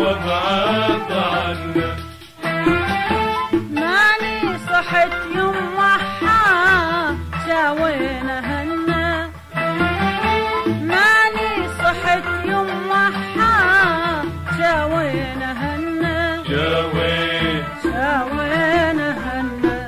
وابعد عنا. ماني صحت يوم وحا شاوينا هنا، ماني صحت يوم وحا شاوينا هنا، شاوينا هنا.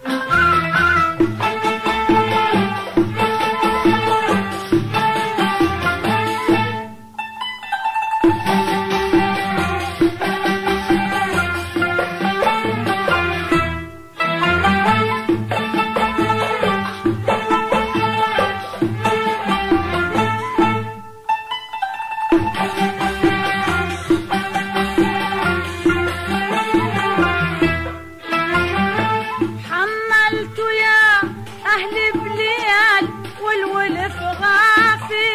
حملت يا أهل بليال والولف غافي،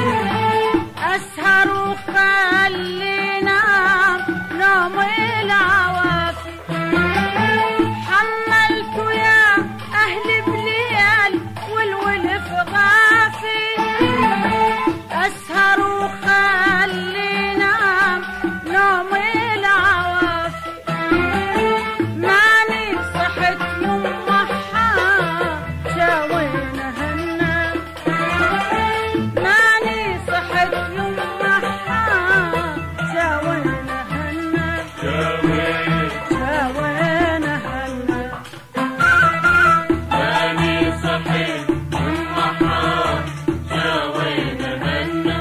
أسهر وخلينا نوم العوافي. حملت يا أهل بليال والولف غافي، أسهر وخلينا نوم العوافي. ماني صحت يوم وحا شاوينا هنا، ماني صحت يوم وحا شاوينا هنا، شاوينا هنا. ماني صحيت يوم وحا شاوينا هنا،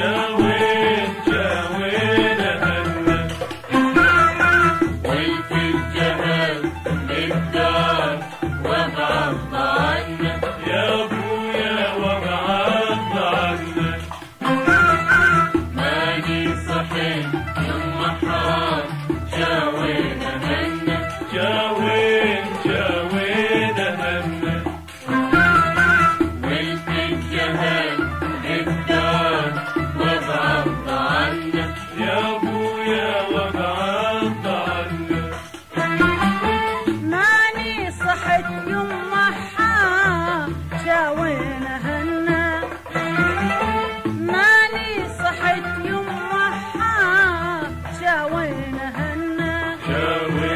شاوينا هنا. وانت الجهل للدار وابعد عنا يا ابويا، وابعد عنا. ماني صحيت يوم وحا شاوينا هنا، شاوينا هنا. وانت الجهل للدار وابعد عنا يا ابويا، وابعد عنا. ماني صحت يوم وحا شاوينا هنا، ماني صحت يوم وحا شاوينا هنا،